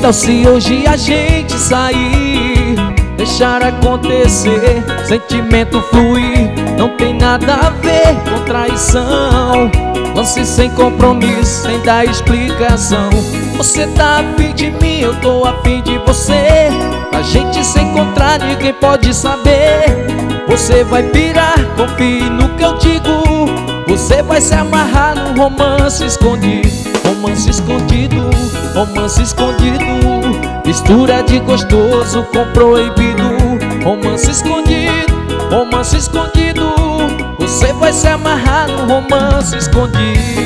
tal se hoje a gente sair, deixar acontecer, sentimento fluir, não tem nada a ver com traição. Lance sem compromisso, sem dar explicação. Você tá afim de mim, eu tô afim de você. A gente se encontrar, ninguém pode saber. Você vai pirar, confie no que eu digo. Você vai se amarrar num romance escondido. Romance escondido, romance escondido, mistura de gostoso com proibido. Romance escondido, romance escondido, você vai se amarrar num romance escondido.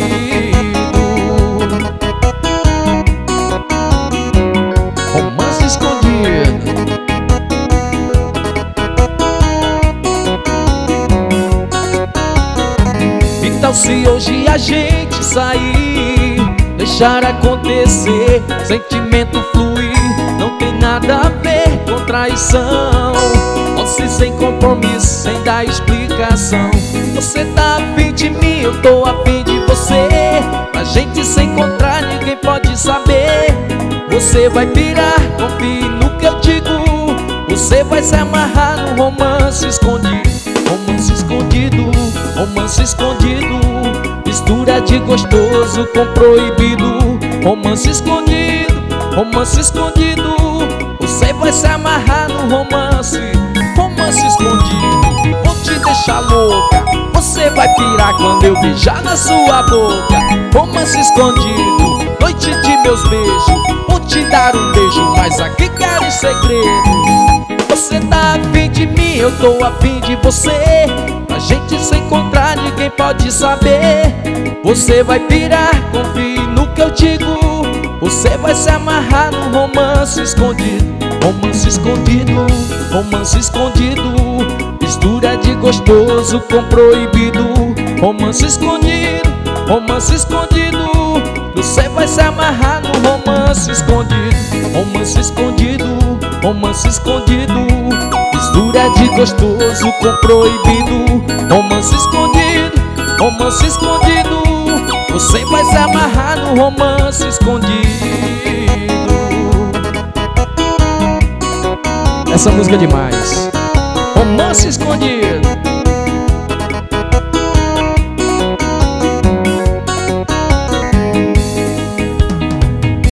Romance escondido. E tal se hoje a gente sair, deixar acontecer, sentimento fluir, não tem nada a ver com traição. Lance sem compromisso, sem dar explicação. Você tá afim de mim, eu tô afim de você. Pra gente se encontrar, ninguém pode saber. Você vai pirar, confie no que eu digo. Você vai se amarrar num romance escondido. Romance escondido, romance escondido, mistura de gostoso com proibido. Romance escondido, romance escondido, você vai se amarrar no romance. Romance escondido, vou te deixar louca, você vai pirar quando eu beijar na sua boca. Romance escondido, noite de meus beijos, vou te dar um beijo, mas aqui quero segredo. Você tá afim de mim, eu tô afim de você. Pra gente se encontrar, ninguém pode saber. Você vai pirar, confie no que eu digo. Você vai se amarrar num romance escondido. Romance escondido, romance escondido, mistura de gostoso com proibido. Romance escondido, romance escondido, você vai se amarrar num romance escondido. Romance escondido, romance escondido, mistura de gostoso com proibido. Romance escondido, romance escondido, você vai se amarrar no romance escondido. Essa música é demais. Romance escondido.